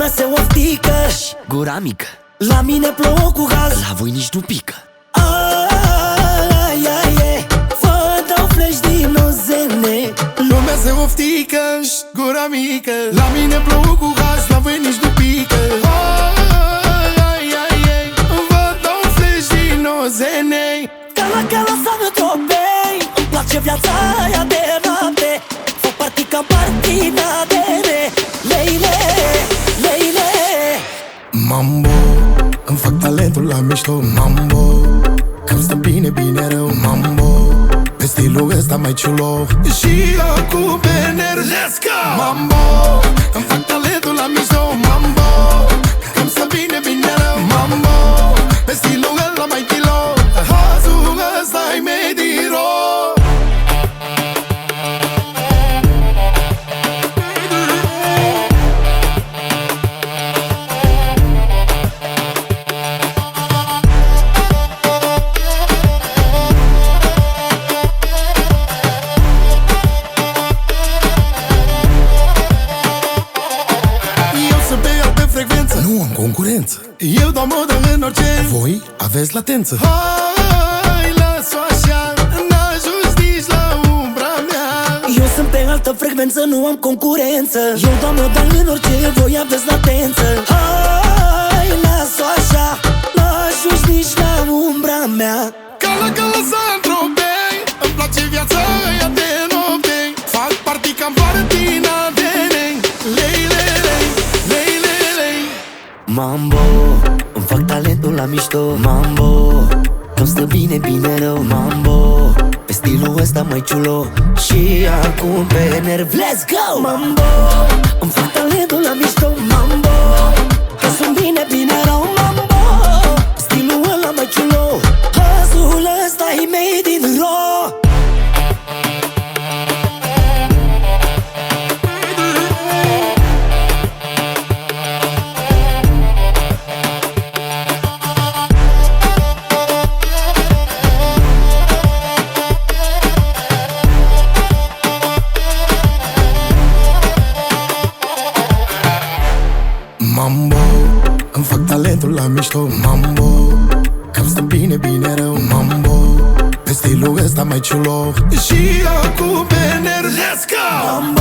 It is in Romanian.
se oftică și gura mică. La mine plouă cu gaz, la voi nici nu pică. Ai, ai, ai, vă dau flash din ozene. Lumea se oftică și gura mică. La mine plouă cu gaz, la voi nici nu pică. Ai, ai, ai, vă dau flash din ozene. Cala să Tropei, îmi place viața aia de noapte. Fac party ca partina de re. Leile, leile Mambo, îmi fac talentul la mișto. Mambo, că-mi stă bine, bine rău. Mambo, pe stilul ăsta mai ciulo. Și acum pe nervi. Let's go! Mambo, îmi fac talentul la mișto. Mambo, că-mi stă bine, bine rău. Mambo, pe stilul ăla mai kilo. Hazul ăsta-i mediro. Nu am concurență. Eu dau modă în orice. Voi aveți latență. Hai, las-o așa, n-ajungi nici la umbra mea. Eu sunt pe altă frecvență, nu am concurență. Eu dau modă în orice, voi aveți latență. Hai, las-o așa, n-ajungi nici la umbra mea. Cala Saint-Tropez, îmi place viața aia de noapte. Fac party ca-n partina de lei. Lei, lei, lei, lei, lei, lei. Mambo, îmi fac talentul la mișto. Mambo, că-mi stă bine, bine rău. Mambo, pe stilul ăsta mai ciulo. Și acum pe nervi. Let's go! Mambo, îmi fac talentul la mișto. Mambo, că sunt bine, bine rău. Mambo, stilul ăla mai ciulo. Hustle ăsta-i made in raw. Mambo, îmi fac talentul la mișto. Mambo, că-mi stă bine, bine rău. Mambo, pe stilul ăsta mai ciulo. Și acum pe nervi. Let's go! Mambo,